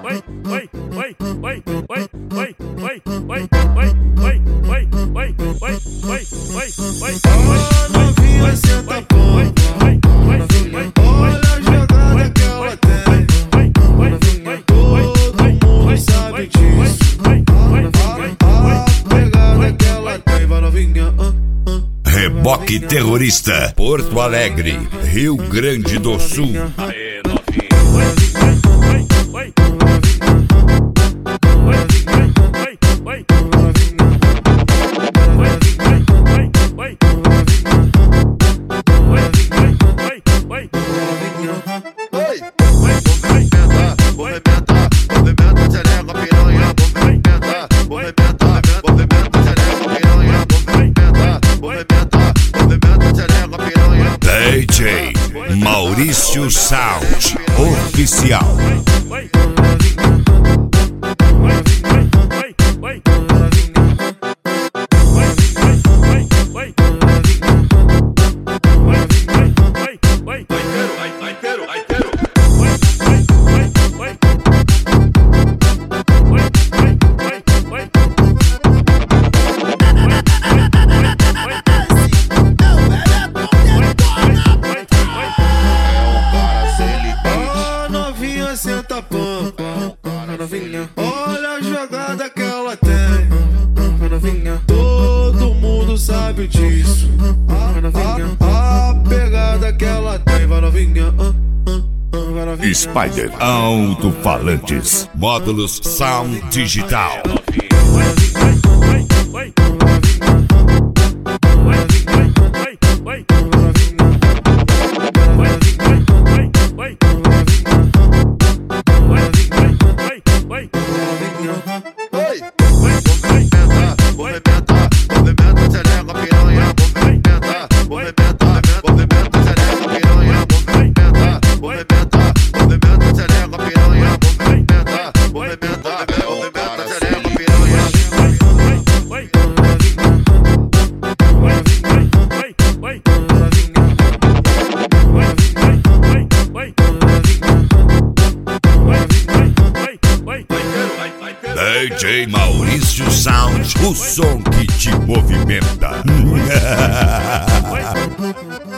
Novinha senta pão, novinha, olha a jogada que ela tem. Novinha, todo mundo sabe disso. A pegada que ela tem, vai novinha. Reboque Terrorista, Porto Alegre, Rio Grande do Sul. Aê, novinha. DJ Maurício Sound Oficial. Senta pão, novinha, olha a jogada que ela tem. Novinha, todo mundo sabe disso. A pegada que ela tem, vai novinha. Spider Alto-Falantes, módulos Sound Digital. DJ Maurício Sound, o som que te movimenta.